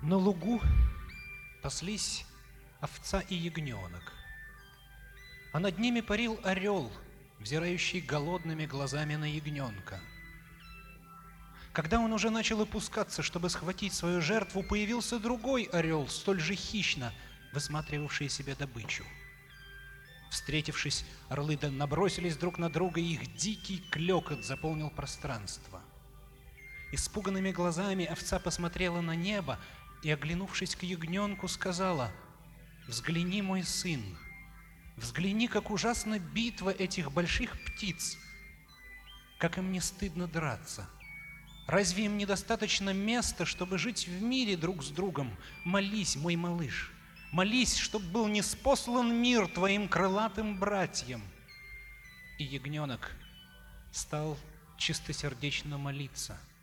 На лугу паслись овца и ягненок, а над ними парил орел, взирающий голодными глазами на ягненка. Когда он уже начал опускаться, чтобы схватить свою жертву, появился другой орел, столь же хищно высматривавший себе добычу. Встретившись, орлы набросились друг на друга, и их дикий клёкот заполнил пространство. Испуганными глазами овца посмотрела на небо и, оглянувшись к ягненку, сказала: «Взгляни, мой сын, взгляни, как ужасна битва этих больших птиц, как им не стыдно драться. Разве им недостаточно места, чтобы жить в мире друг с другом? Молись, мой малыш, молись, чтоб был ниспослан мир твоим крылатым братьям». И ягненок стал чистосердечно молиться